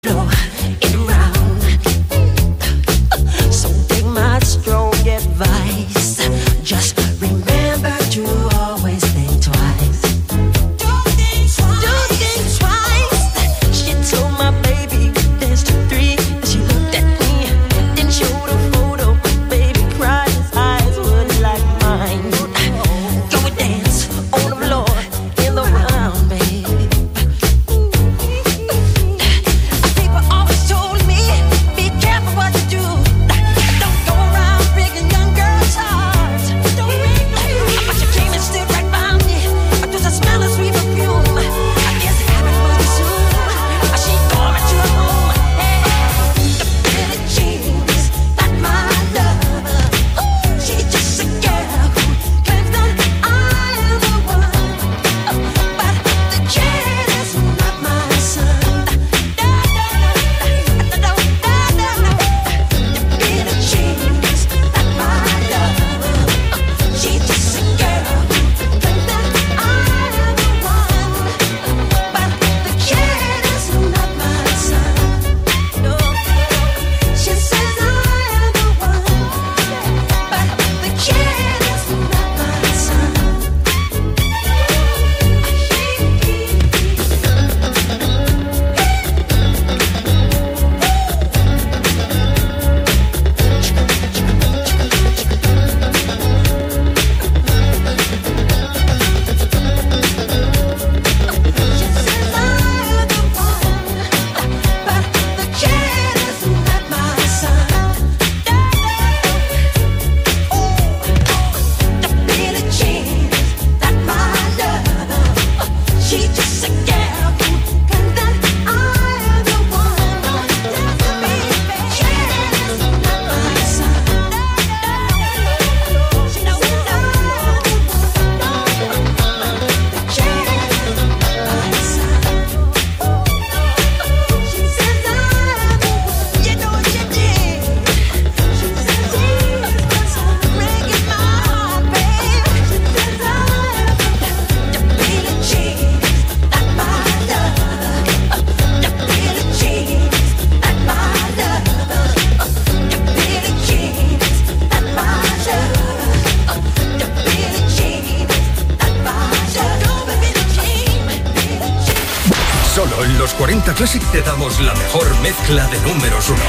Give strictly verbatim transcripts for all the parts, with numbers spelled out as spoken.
Solo en los cuarenta Classic te damos la mejor mezcla de números uno.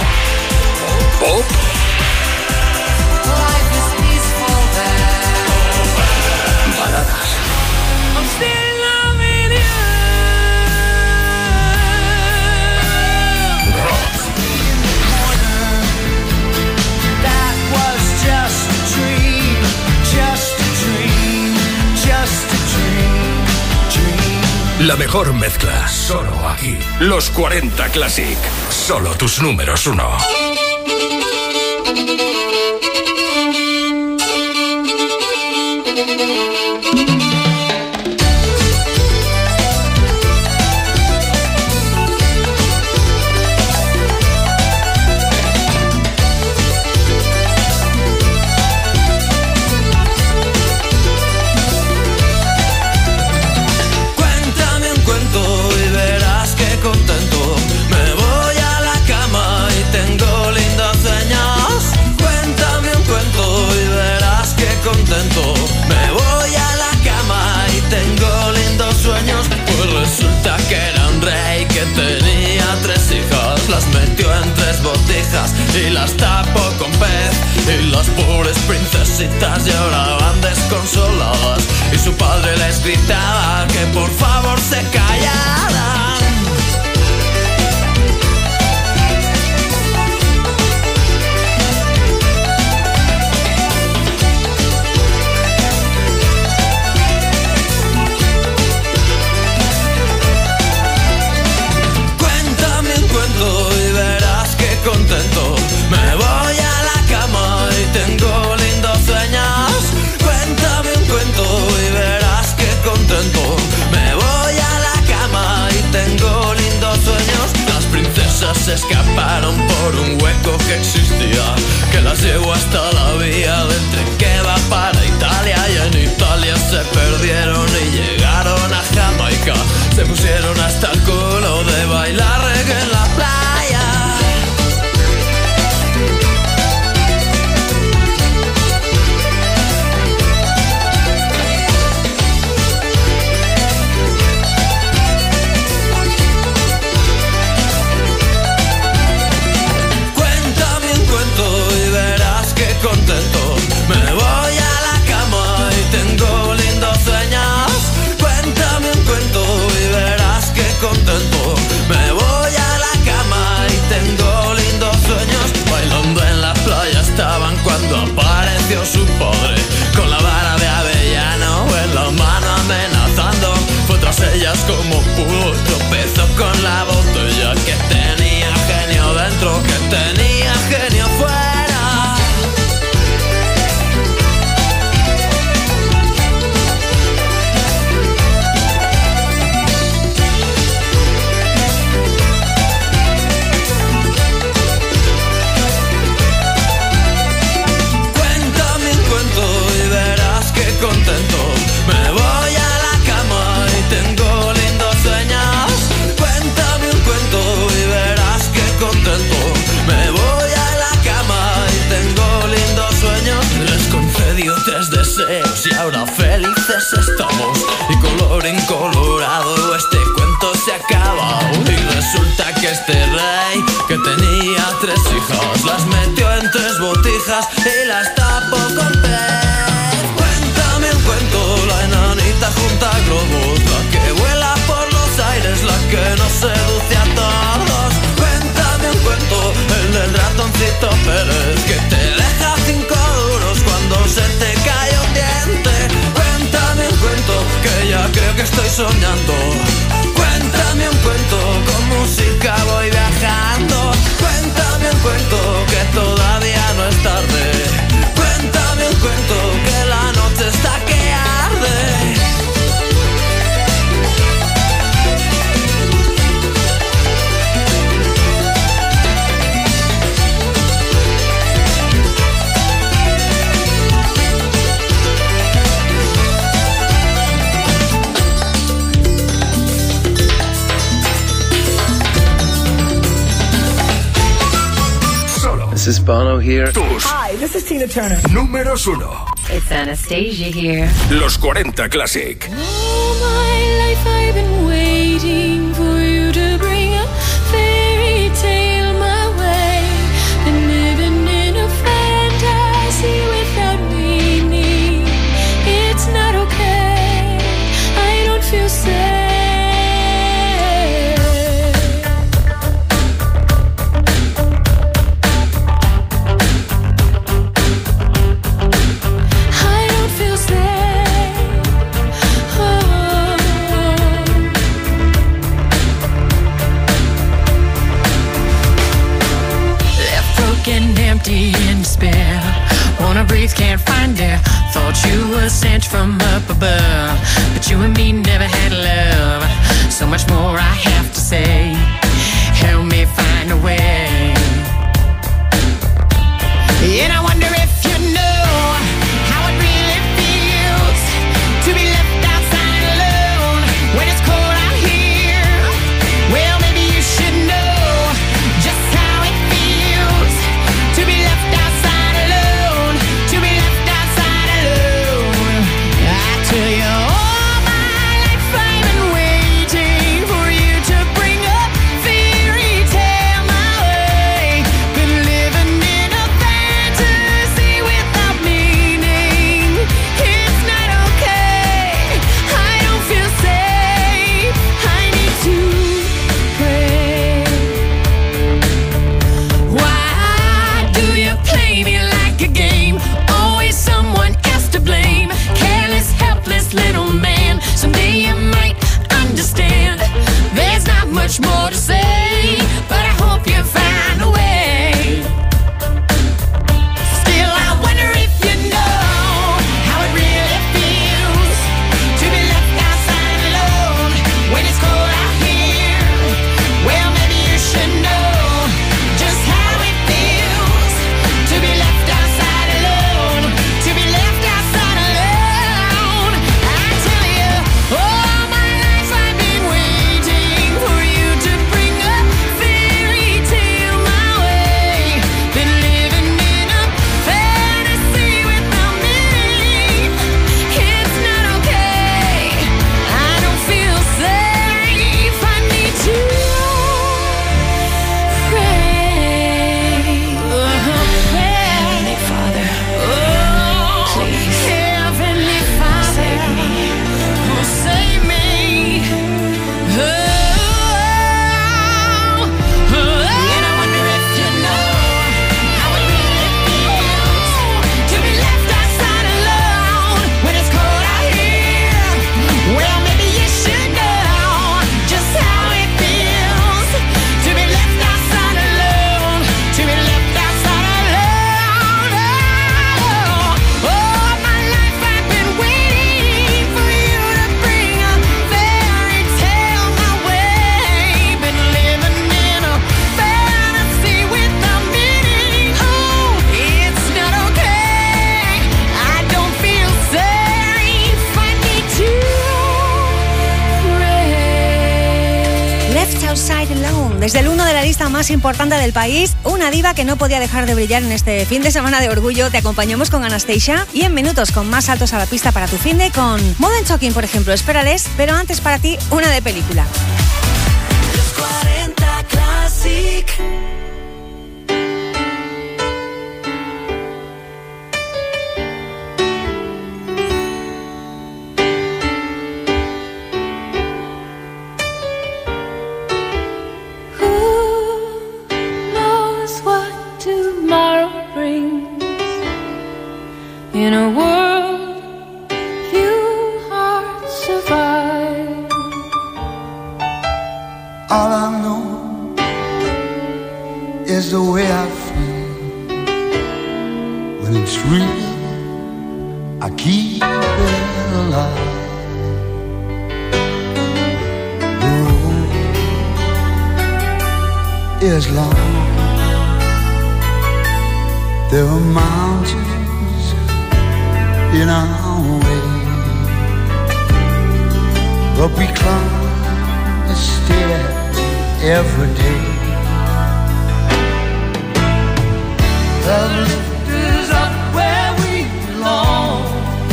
Pop. Baladas. Rock. That was just a dream, just a dream, just a dream, dream. La mejor mezcla, solo aquí. Los cuarenta Classic, solo tus números uno. Me voy a la cama y tengo lindos sueños. Pues resulta que era un rey que tenía tres hijas. Las metió en tres botijas y las tapó con pez. Y las pobres princesitas lloraban desconsoladas. Y su padre les gritaba que por favor se callaran. Y verás que contento. Me voy a la cama y tengo lindos sueños. Cuéntame un cuento y verás que contento. Me voy a la cama y tengo lindos sueños. Las princesas se escaparon por un hueco que existía, que las llevó hasta la vía del tren que va para Italia. Y en Italia se perdieron y llegaron a Jamaica. Se pusieron hasta el culo de bailar reggae en la playa. este rey que tenía tres hijas, las metió en tres botijas y las tapó con pez. Cuéntame un cuento, la enanita junta globos, la que vuela por los aires, la que nos seduce a todos. Cuéntame un cuento, el del ratoncito Pérez, que te deja cinco duros cuando se te cae un diente. Cuéntame un cuento, que ya creo que estoy soñando. Cuéntame un cuento, con música voy viajando. Cuéntame un cuento, que todavía no es tarde. Cuéntame un cuento, que la noche está que arde. This is Bono here. Tus Hi, this is Tina Turner. números uno. It's Anastasia here. Los cuarenta Classic. All my life I've been waiting for you to bring a fairy tale my way. Been living in a fantasy without meaning. It's not okay. I don't feel safe. Empty in despair, wanna breathe, can't find air. Thought you were sent from up above, but you and me never had love. So much more I have to say. Help me find a way. And I wonder if you know how it really feels to be left outside alone when it's cold out here. Well, maybe you should know just how it feels to be left outside alone, to be left outside alone. I tell you, all my life I've been waiting for you to bring a fairy tale my way. Been living in a fantasy without meaning. It's not okay. I don't feel safe. I need to pray. Why do you play me like a game? Always someone else to blame. Careless, helpless little man. Someday you might understand. There's not much more to say, but I hope you find a way. Still, I wonder if you know how it really feels to be left outside alone when it's cold out here. Well, maybe you should know just how it feels to be left outside alone, to be left outside alone. I tell you, all my life I've been waiting for you to bring a fairy tale my way. Been living in a fantasy without meaning. It's not okay. I don't feel safe. I need to pray. Heavenly Father, oh, please, Heavenly Father, save me. Oh, save me. Oh, oh, and I wonder if you know how it really feels to be left outside alone when it's cold out here. Well, maybe you should know just how it feels to be left outside alone, to be left outside alone. Oh, all my life I've been waiting for you to bring a fairy tale my way. Been living in a fantasy without meaning. Oh, it's not okay. I don't feel safe. I need to pray. Left Outside Alone, desde el uno de la lista más importante del país, una diva que no podía dejar de brillar en este fin de semana de orgullo. Te acompañamos con Anastasia y en minutos con más saltos a la pista para tu finde con Modern Talking, por ejemplo. Espérales, pero antes para ti una de película. Los cuarenta Classic. In a world few hearts survive. All I know is the way I feel. When it's real, I keep it alive. The road is long. There are mountains in our way, but we climb a stair every day. The lift is up where we belong,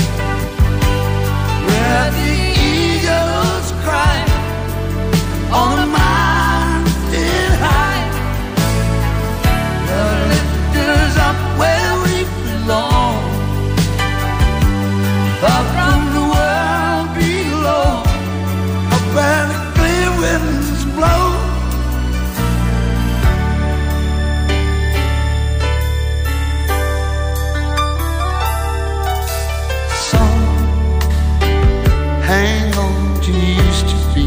where the eagles cry on the mountain high. The lift is up where we belong, far from the world below, up where the clear winds blow. Some hang on to used to be,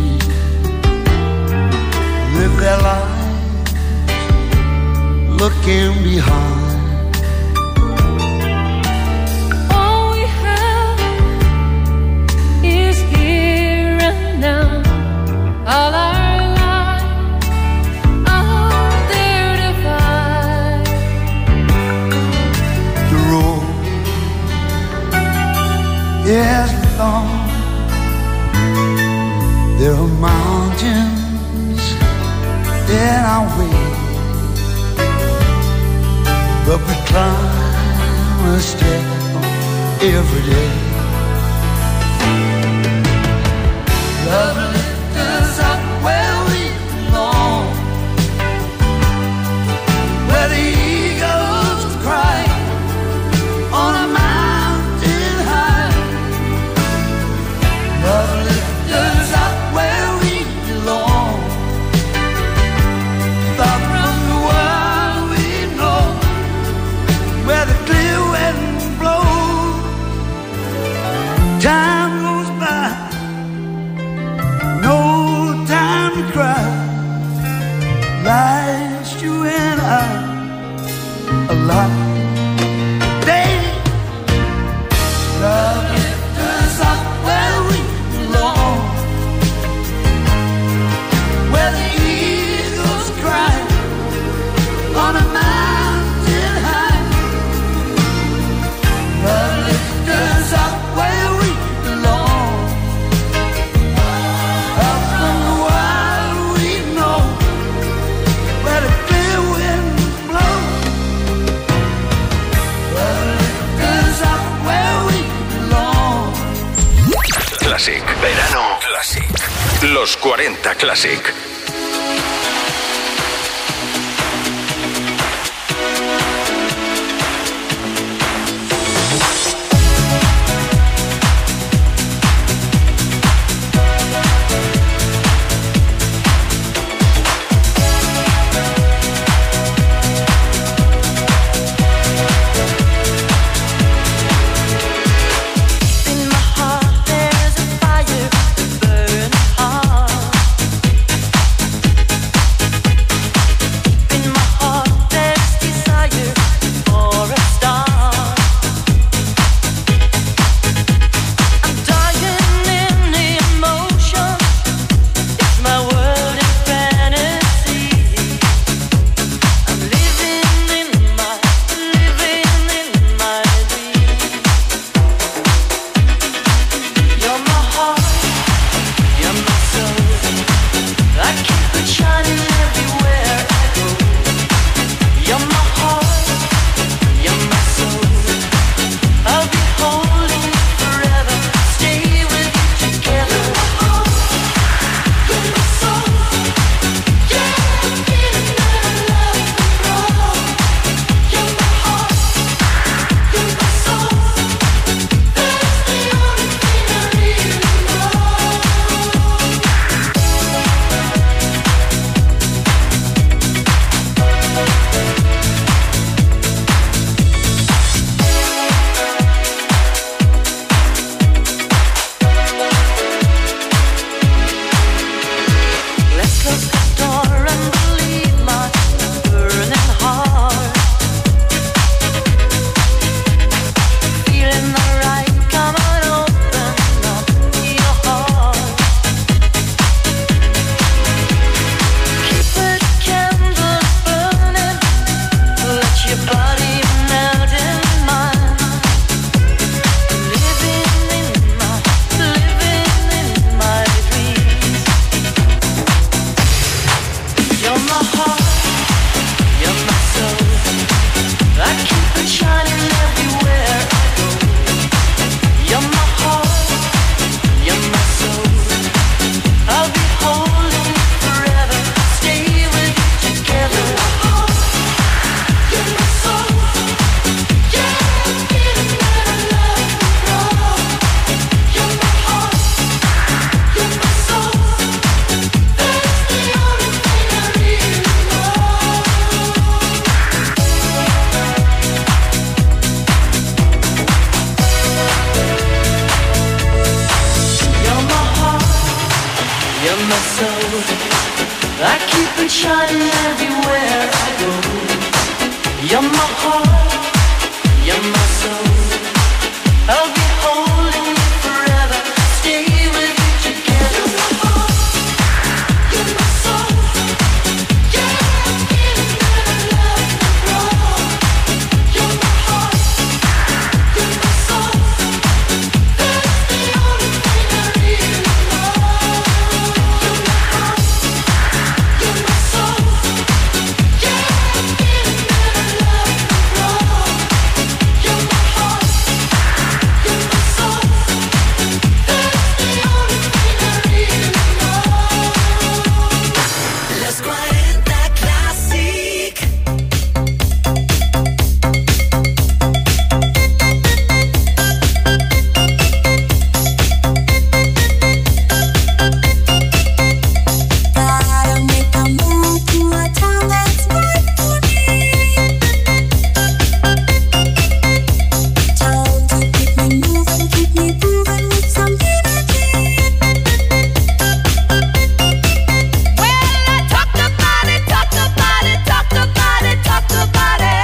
live their lives looking behind. All our lives are there to find. The road is long. There are mountains in our way, but we climb a step every day. Love lifts us up where we belong, where the eagles cry on a mountain high. Love lifts us up where we belong, far from the world we know, where the clear winds blow. Time goes by, no time to cry. Last you and I alive. Day, love lifts us up where we belong, where the eagles cry on a mountain high. Love lifts us up where we belong, up from the wild we know, where the clear winds blow. Love lifts us up where we belong. Classic. Verano Classic. Los cuarenta Classic. In my heart there's a fire that burns hard. shining everywhere I go. You're my heart, you're my soul. I'll be holding you forever, stay with you together. You're my heart, you're my soul. Yeah, I'm feeling that I love you more. You're my heart, you're my soul. That's the only thing I really know. You're my heart, you're my soul. Yeah, I'm feeling that I love you more. You're my heart, you're my soul. That's the only thing I really know. Los cuarenta Classic. Gotta make a move to a town that's right for me. Town to keep me moving, keep me grooving with some energy. Well, I talked about it, talked about it, talked about it, talked about it.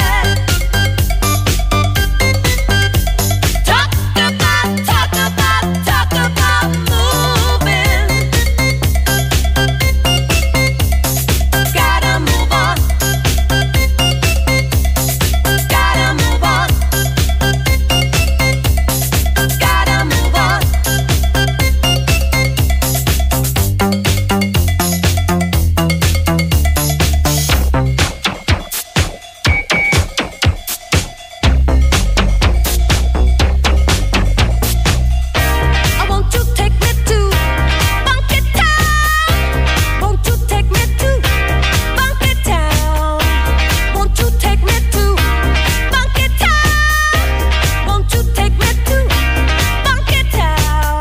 Talk about, talk about, talk about moving. Gotta move on. Gotta move on. Gotta move on. I want you to take me to Funky Town. Won't you take me to Funky Town? Won't you take me to Funky Town? Won't you take me to Funky Town?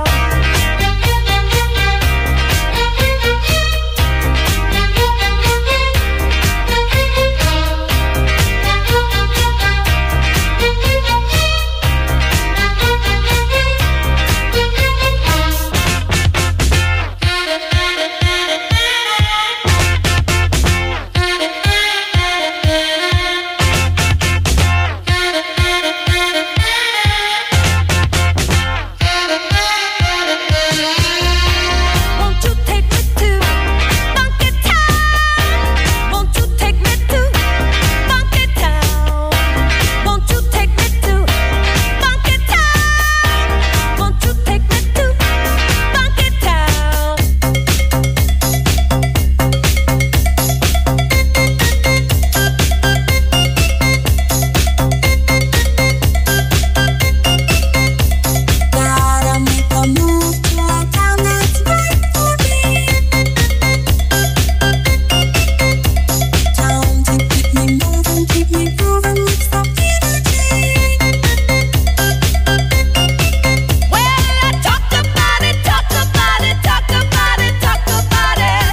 Won't you take me to Funky Town? Won't you take me to Funky Town? Won't you take me to Funky Town? Won't you take me to Funky Town? Gotta make a move to a town that's right for me. Town to keep me moving, keep me grooving with some energy. Well, I talked about it, talked about it, talked about it, talked about it.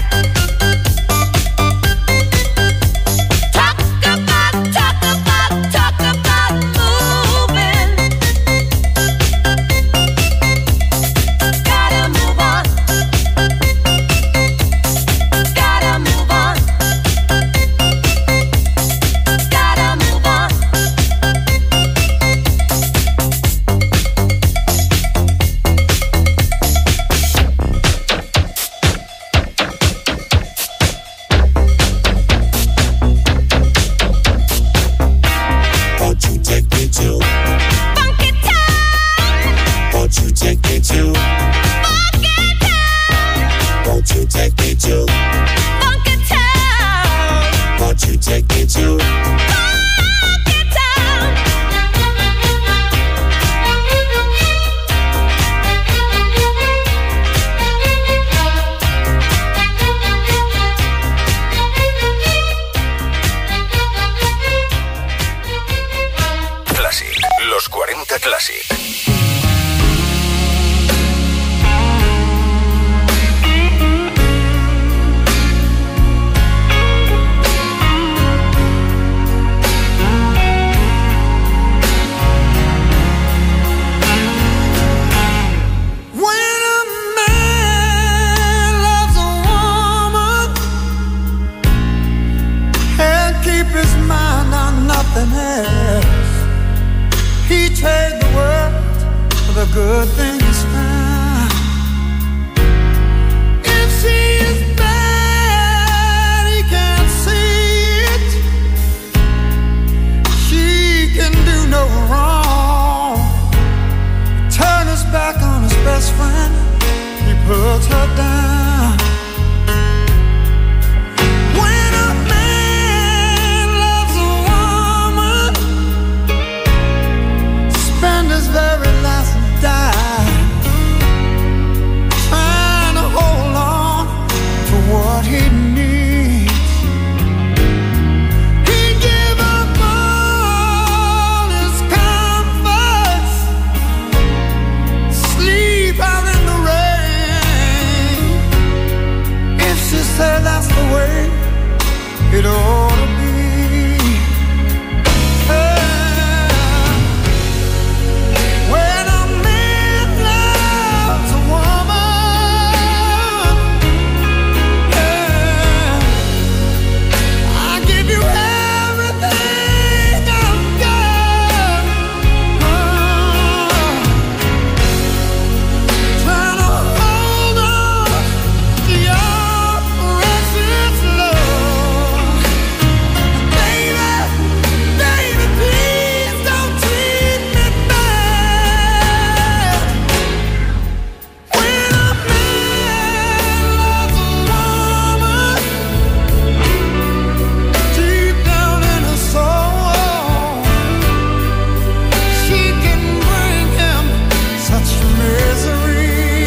Talk about, talk about, talk about moving. Gotta move on. Gotta move on. Gotta move on. Won't you take me to? Funky Town. Won't you take me to? Funky Town. Won't you take me to? Funky Town. Won't you take me to? Funky Town. Classic. Los cuarenta Classic. When a man loves a woman, nothing else. He trade the world for the good things found. If she is bad, he can't see it. She can do no wrong. Turn his back on his best friend, he puts her down. When a man loves a woman, spend his very last dime trying to hold on to what he needs. He'd give up all his comforts, sleep out in the rain. If she said that's the way it ought to be. When a man loves a woman, yeah, I give you everything I've got. Trying to hold on to your precious love. Baby, baby, please don't treat me bad. When a man loves a woman, deep down in her soul, she can bring him such misery.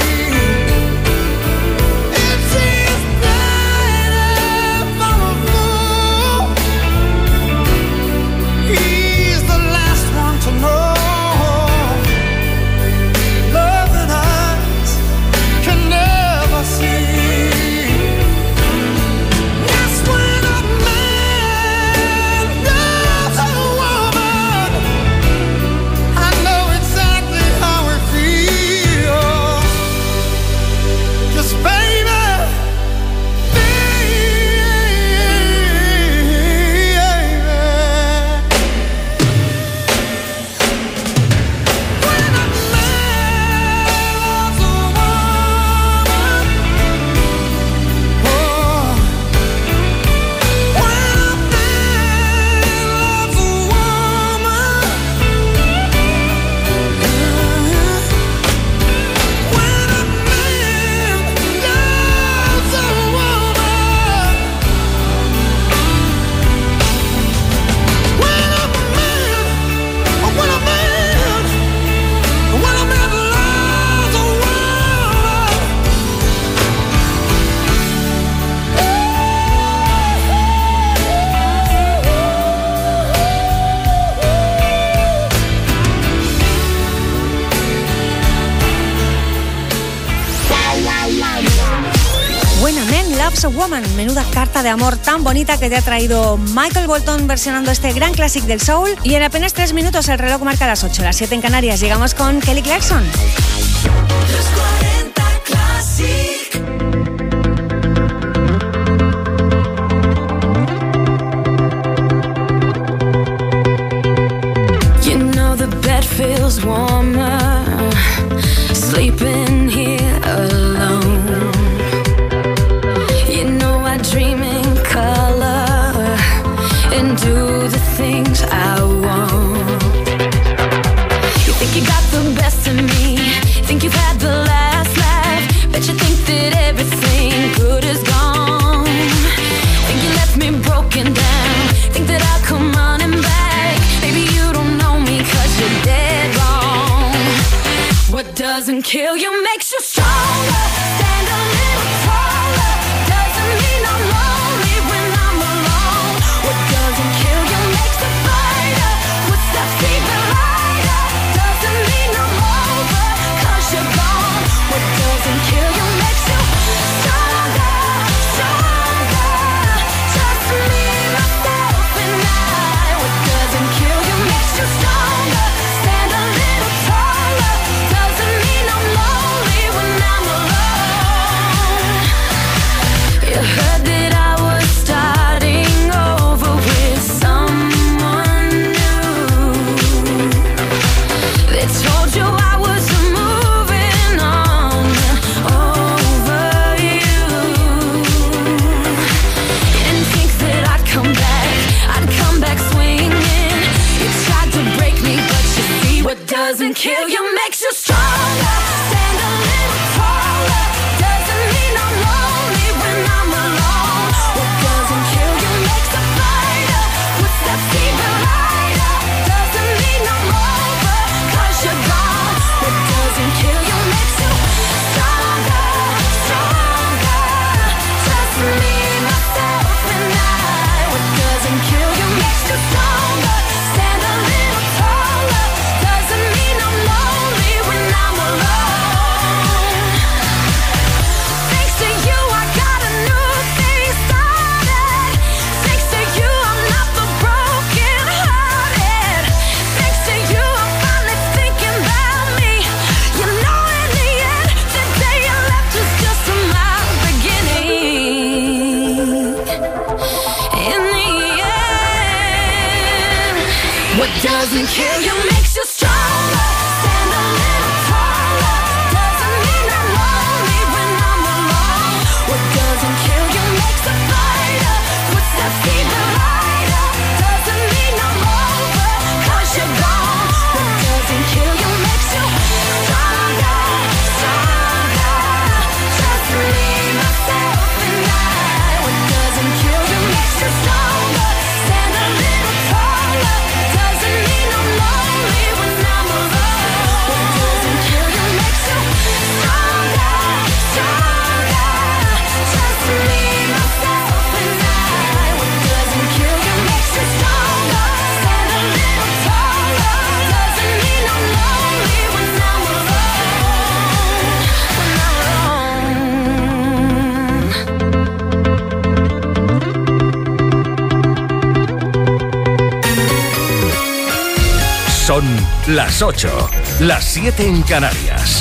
If she's blinded for a fool, he's the last one to know. Loving eyes can never see. Yes, when a man loves a woman, I know exactly how it feels. 'Cause baby, when a man loves a woman, oh, when a man loves a woman, when a man loves a woman, when a man, when a man, when a man loves a woman. When a Man Loves a Woman, menuda carta de amor tan bonita que te ha traído Michael Bolton versionando este gran clásico del soul. Y en apenas tres minutos el reloj marca las ocho, las siete en Canarias. Llegamos con Kelly Clarkson. Los cuarenta Classic. You know the bed feels warmer, sleeping here alone. You know I dream in color and do the things I want. You think you got the best of me, think you've had the last laugh, bet you think that everything good is gone. Think you left me broken down, think that I'll come running back. Maybe you don't know me 'cause you're dead wrong. What doesn't kill you makes you stronger. Stand a little taller. Doesn't mean I'm lonely when I'm alone. What doesn't kill you makes a fighter. Footsteps even lighter. Doesn't mean I'm over 'cause you're gone. What doesn't kill you makes you stronger, stronger. Just me, myself, and I. What doesn't kill you makes you stronger. Stand a little taller. Doesn't mean I'm lonely when I'm kill you, makes you stronger. Stand a little taller. Doesn't mean I'm lonely when I'm alone. What doesn't kill you makes a fighter. Footsteps even lighter. Doesn't mean I'm over, cause you're gone. What doesn't kill you makes you stronger, stronger. Just me, myself, and I. What doesn't kill you makes you stronger. Stand a little taller. Doesn't mean I'm lonely when I'm alone. Thanks to you, I got a new thing started. Thanks to you, I'm not the broken hearted. Thanks to you, I'm finally thinking about me. You know, in the end, the day you left was just my beginning. In the end, what doesn't kill you makes you stronger. Stand a little taller. Doesn't mean I'm lonely when I'm alone. What doesn't kill you makes a fighter. Footsteps even lighter. Doesn't mean I'm over, cause you're gone. What doesn't kill you makes you stronger, stronger. Just me, myself, and I. What doesn't kill you makes you stronger. Stand a little taller. Doesn't mean I'm lonely when I'm alone. What doesn't kill you makes you stronger, stronger. Just me, myself, and I. What doesn't kill you makes you stronger. Stand a little taller. Doesn't mean I'm lonely when I'm alone. When I'm Son las ocho, las siete en Canarias.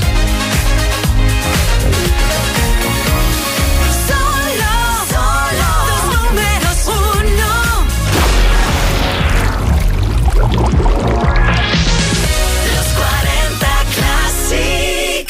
Solo, solo, los números uno. Los cuarenta Classic.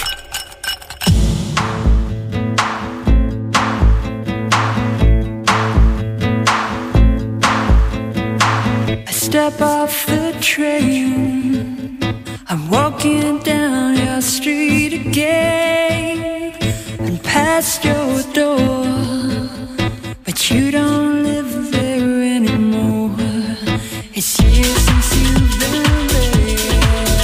I step off the train. I'm walking down your street again and past your door, but you don't live there anymore. It's years since you've been there,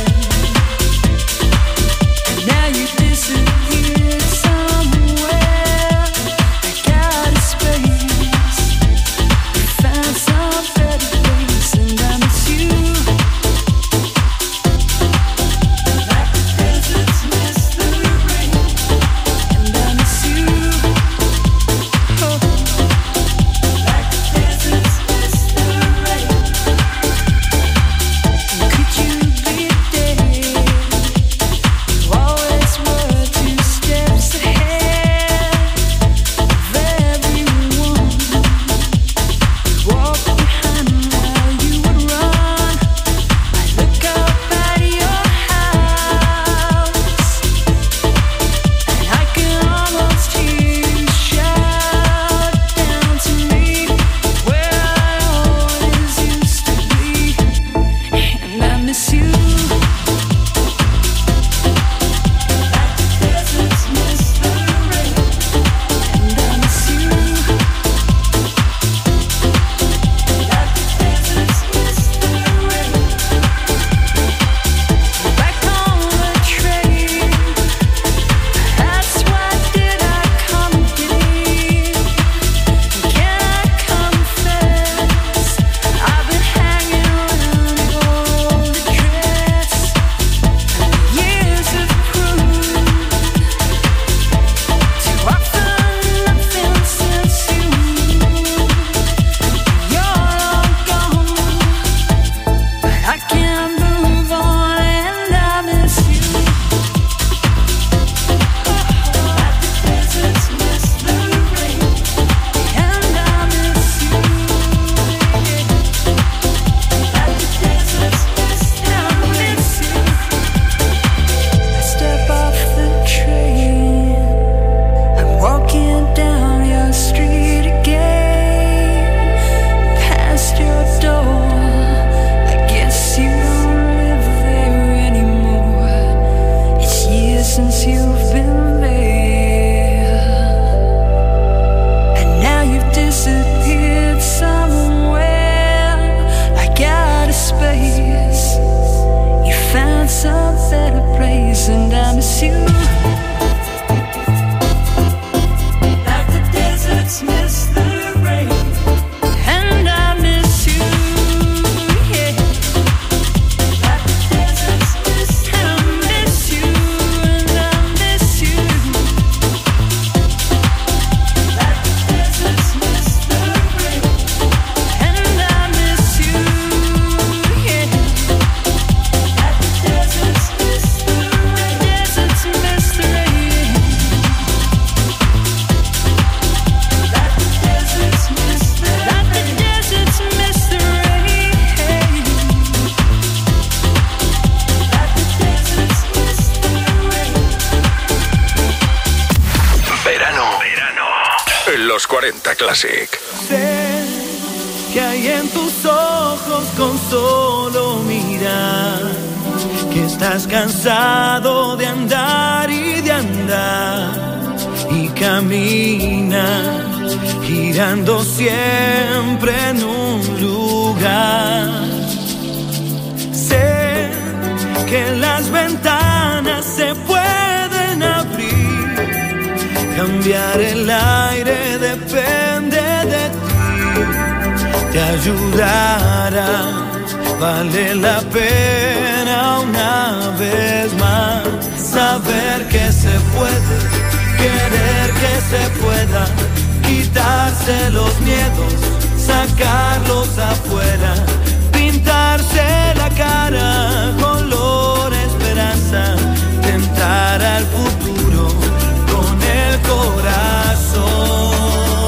and now you disappeared somewhere. I got a space, you found some better place, and I miss you. Could you. Like the deserts miss the rain. And I miss you, yeah. Like the deserts miss the rain. And I miss you, and I miss you. Like the deserts miss the rain. And I miss you, yeah. Like the deserts miss the rain. Deserts miss the rain. Like the deserts miss the rain. Like the deserts miss the rain. Like the deserts miss the rain. Verano. Verano. En los cuarenta Classic. Sé que hay en tus ojos con solo mirar que estás cansado de andar y de andar y caminas girando siempre en un lugar. Sé que las ventanas se pueden abrir, cambiar el aire depende de ti. Te ayudará, vale la pena una vez más saber que se puede, querer que se pueda, quitarse los miedos, sacarlos afuera, pintarse la cara color esperanza, tentar al futuro con el corazón.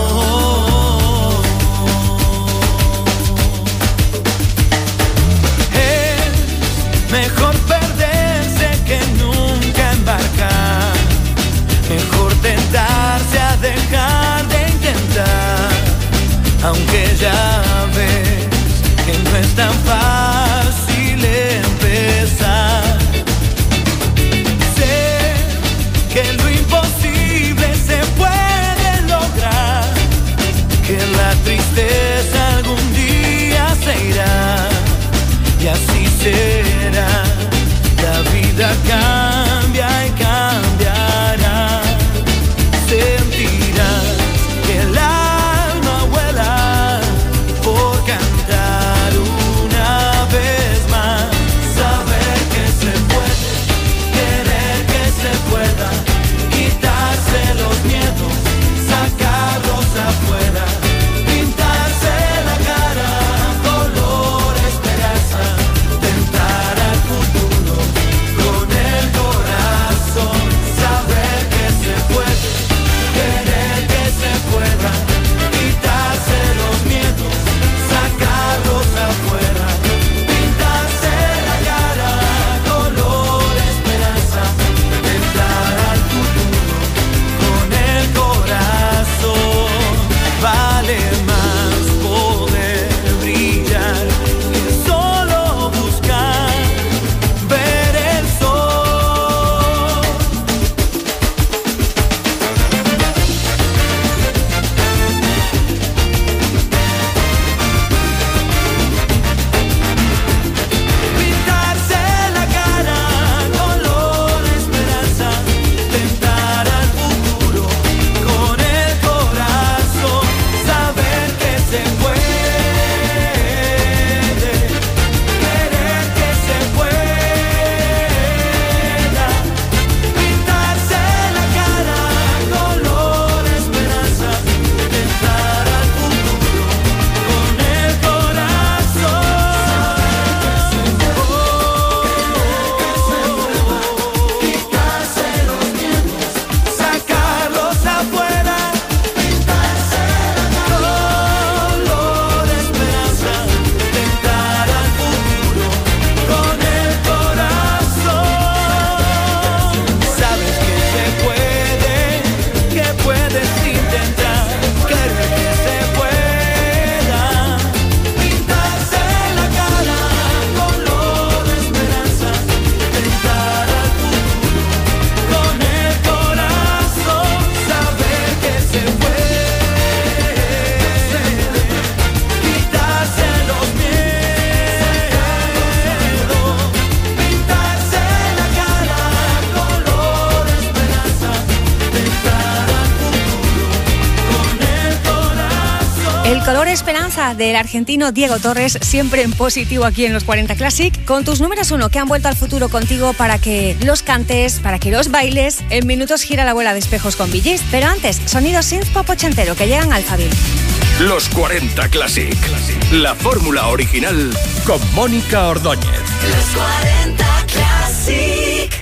Mejor perderse que nunca embarcar. Mejor tentarse a dejar de intentar. Aunque ya ves que no es tan fácil empezar. Sé que lo imposible se puede lograr. Que la tristeza algún día se irá. Y así será, la vida cambia y cambiará. Sentirás que el alma vuela por cantar una Por Esperanza, del argentino Diego Torres, siempre en positivo aquí en los cuarenta Classic, con tus números uno que han vuelto al futuro contigo para que los cantes, para que los bailes. En minutos gira la bola de espejos con Bee Gees, pero antes, sonidos synth pop ochentero que llegan al Alphaville. Los cuarenta Classic, la fórmula original con Mónica Ordóñez. Los cuarenta Classic.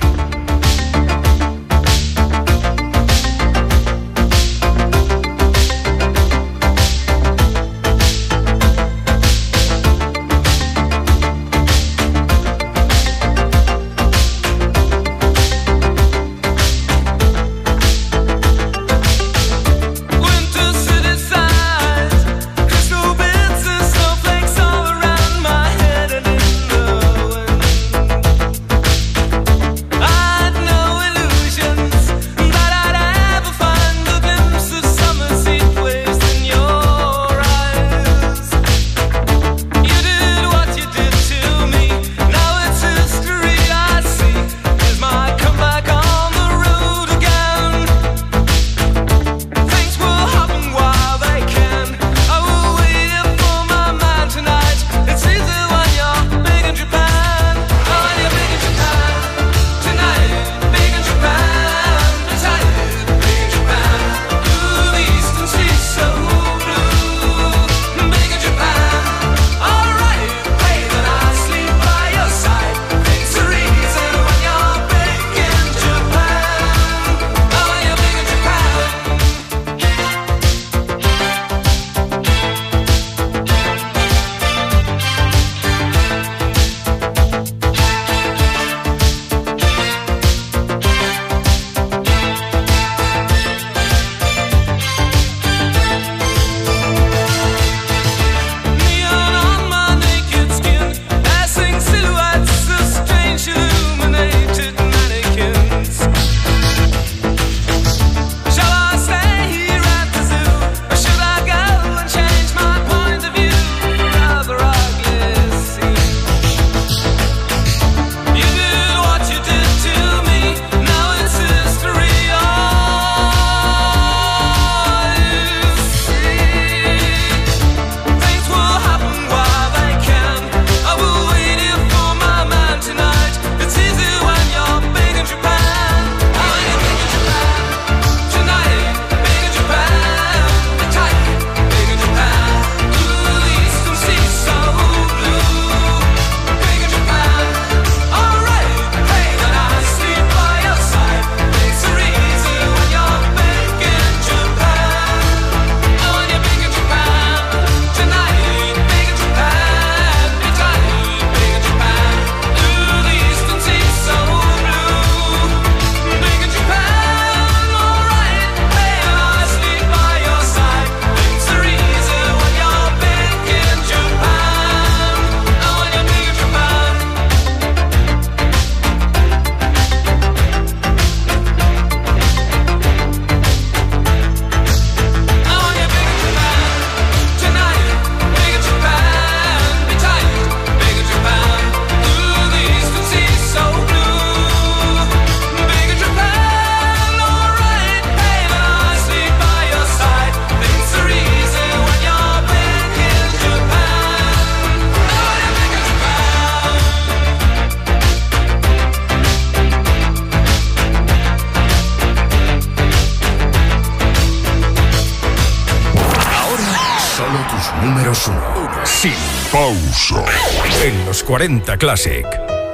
números uno. Sin pausa. En los cuarenta Classic.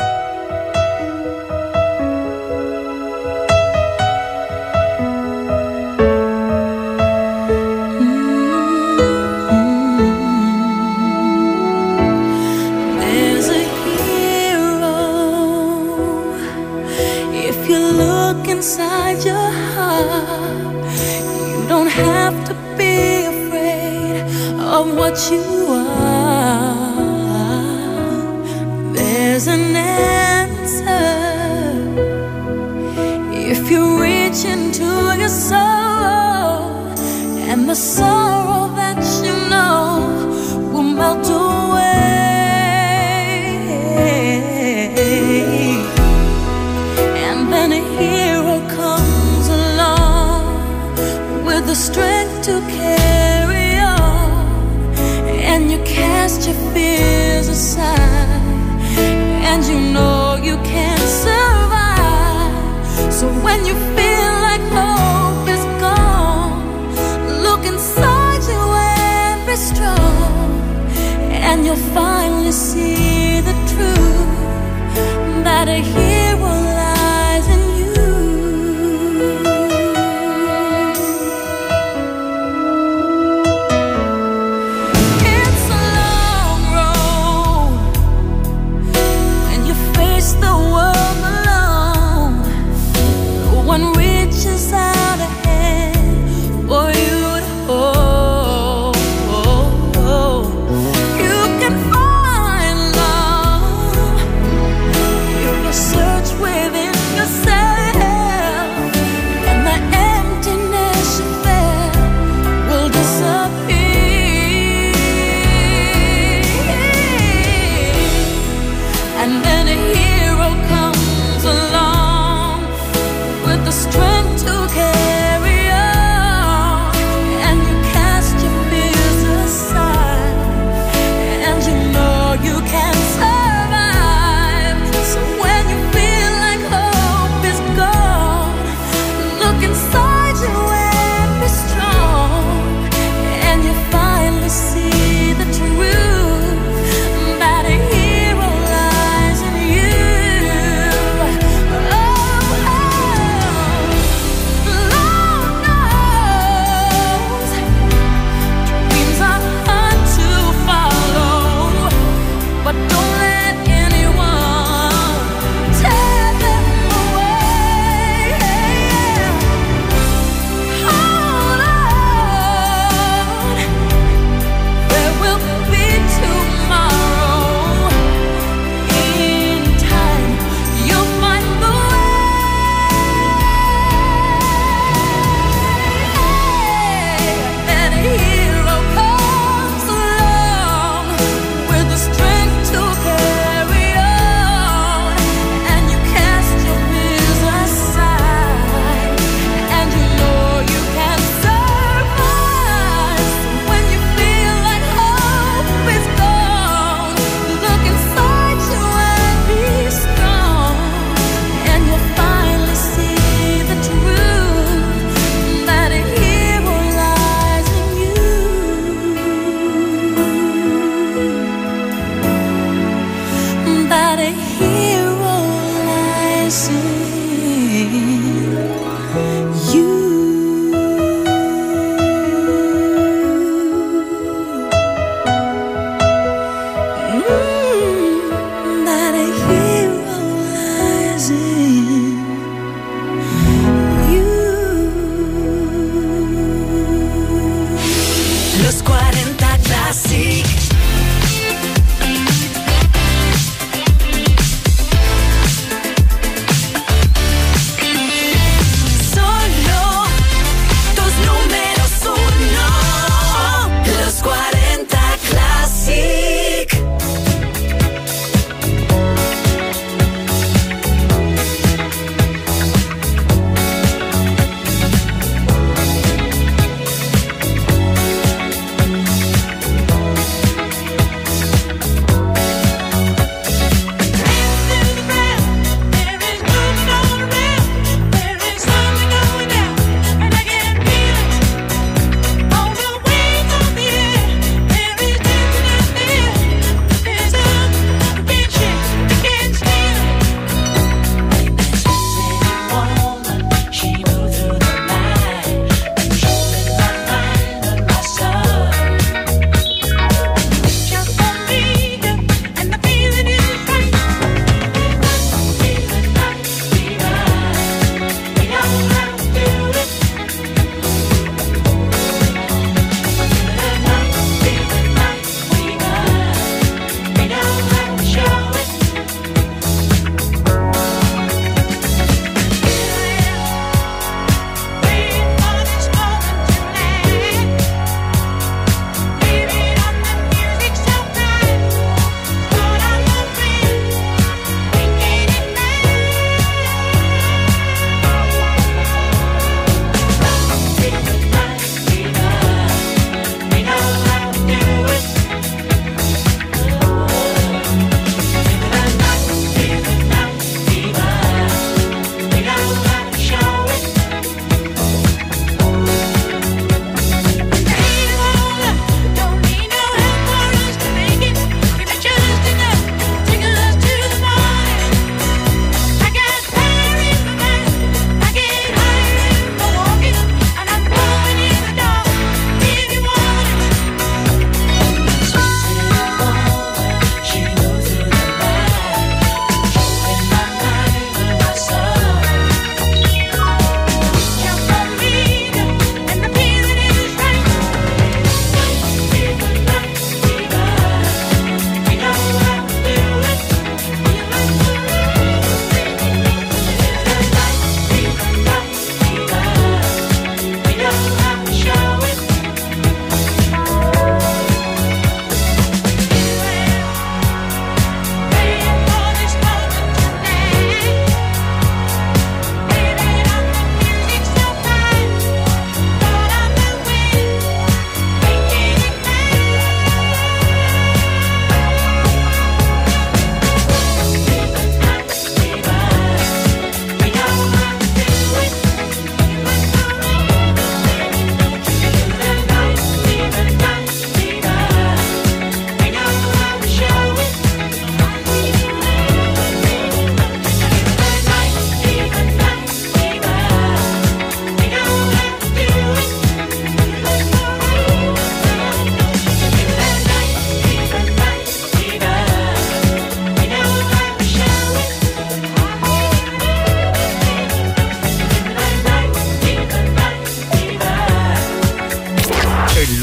Inside your heart, you don't have to be afraid of what you are. There's an answer if you reach into your soul, and the sorrow that you know will melt away. And then a hero comes along with the strength to carry on, finally see the truth that a hero lies in you. It's a long road when you face the world alone. No one reaches out a hand for you to hold. You can find love if you search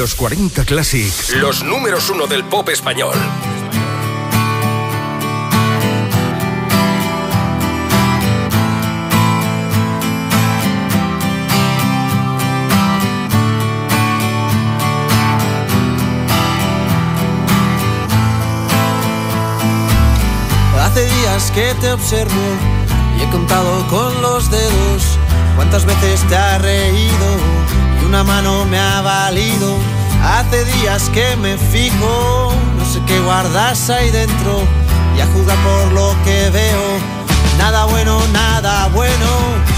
los cuarenta Classic, los números uno del pop español. Hace días que te observo y he contado con los dedos cuántas veces te has reído y una mano me ha valido. Hace días que me fijo, no sé qué guardas ahí dentro y a juzgar por lo que veo, nada bueno, nada bueno.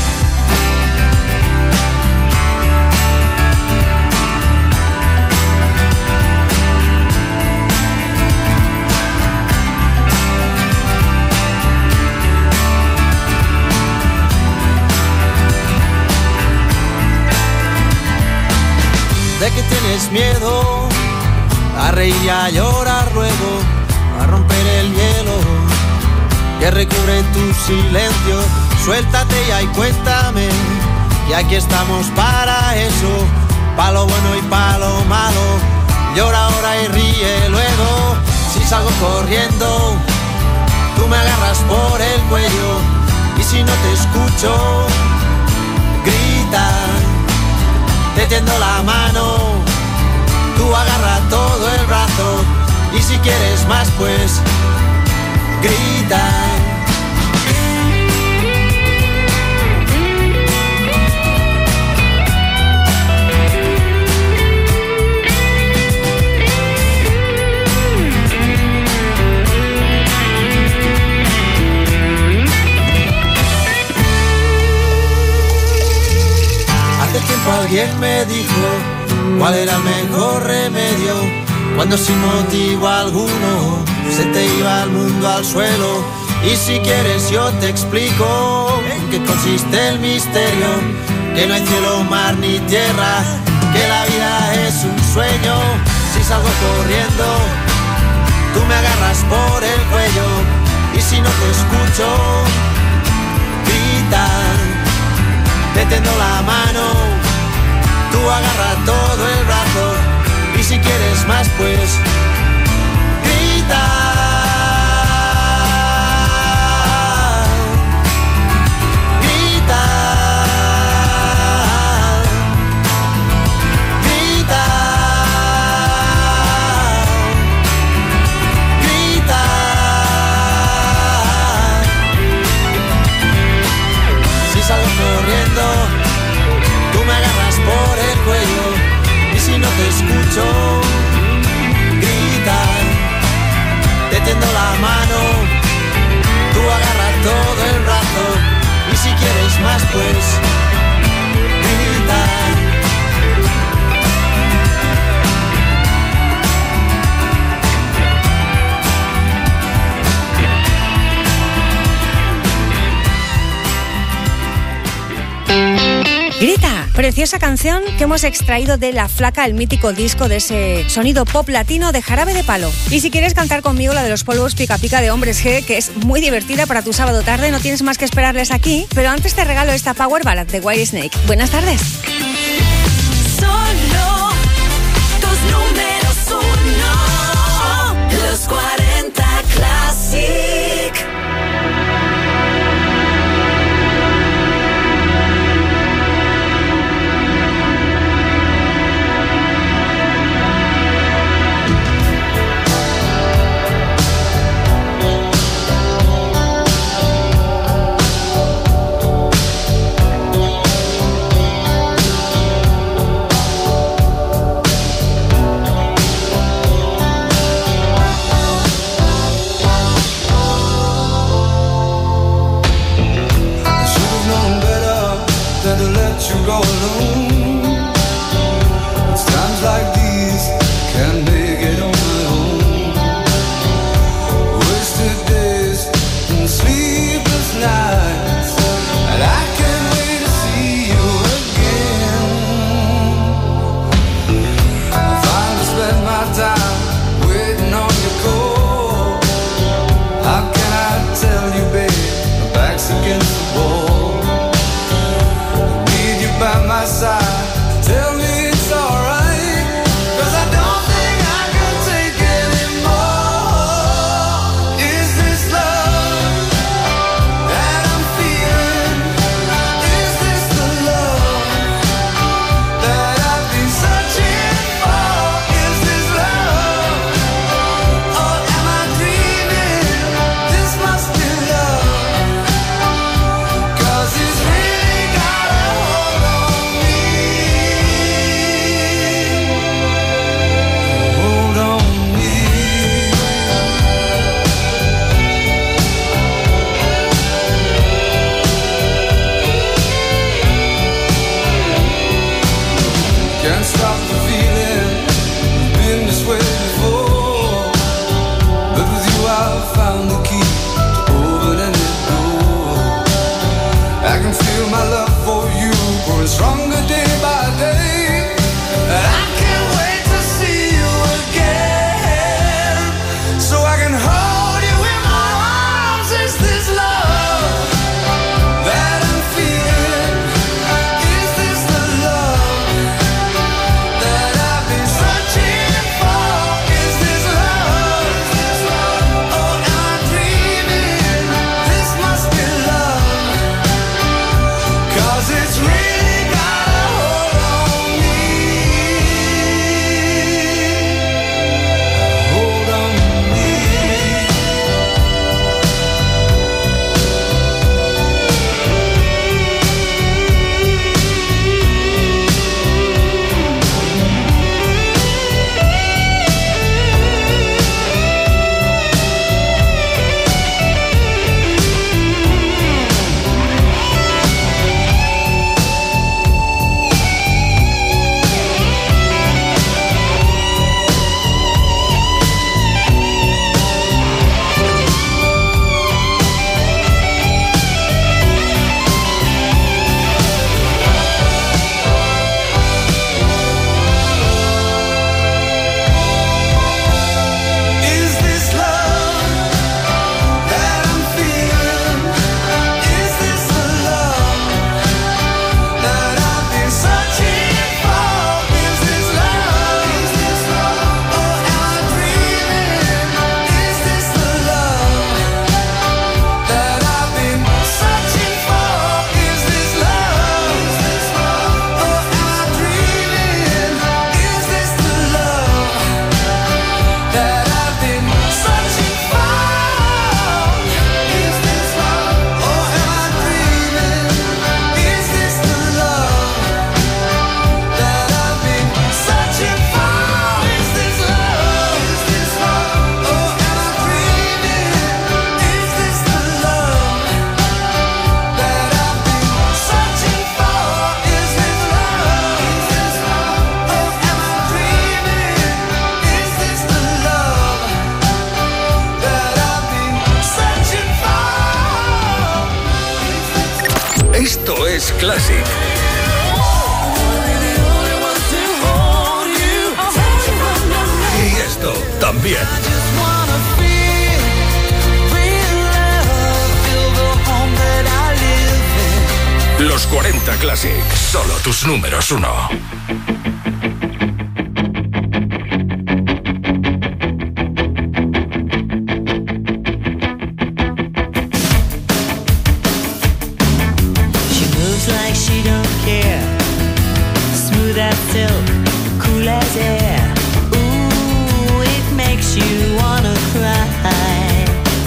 De que tienes miedo a reír y a llorar luego, a romper el hielo que recubre tu silencio. Suéltate ya y cuéntame, y aquí estamos para eso, pa' lo bueno y pa' lo malo. Llora ahora y ríe luego. Si salgo corriendo, tú me agarras por el cuello, y si no te escucho, grita. Te tiendo la mano, tú agarra todo el brazo, y si quieres más pues grita. Hace tiempo alguien me dijo cuál era el mejor remedio cuando sin motivo alguno se te iba el mundo al suelo. Y si quieres yo te explico en qué consiste el misterio, que no hay cielo, mar ni tierra, que la vida es un sueño. Si salgo corriendo, tú me agarras por el cuello, y si no te escucho, grita. Te tiendo la mano, tú agarra todo el brazo, y si quieres más pues grita. Grita. Grita. Grita. Si salgo corriendo, tú me agarras por el cuello, y si no te escucho, grita. Te tiendo la mano, tú agarras todo el brazo, y si quieres más pues grita. Grita, preciosa canción que hemos extraído de La Flaca, el mítico disco de ese sonido pop latino de Jarabe de Palo. Y si quieres cantar conmigo la de los polvos pica pica de Hombres G, que es muy divertida para tu sábado tarde, no tienes más que esperarles aquí, pero antes te regalo esta Power Ballad de Whitesnake. Buenas tardes. Solo tus números uno, los cuarenta Classic. found the key to open any door. I can feel my love for you growing stronger day by day. And I can't wait to see you again, so I can hold you in my arms. Is this love that I'm feeling? Is this the love that I've been searching for? Is this love? Or am I dreaming? This must be love, 'cause it's really got a hold on me. Hold on me. Is this love that I'm feeling? Is this the love that I've been searching for? Is this love? Or am I dreaming? Is this the love that I've been searching for? Is this love? Or am I dreaming? Is this the love that I've been searching for? Is this love? Or am I dreaming? Is this the love that I've been searching for? Is this love? Is this love? Or am I dreaming? Is this the love that I've been searching for? Is this love? Is this love? Or am I dreaming? Is this the love that I've been searching for? Esto es Classic. Y esto también. Los cuarenta Classic, solo tus números uno.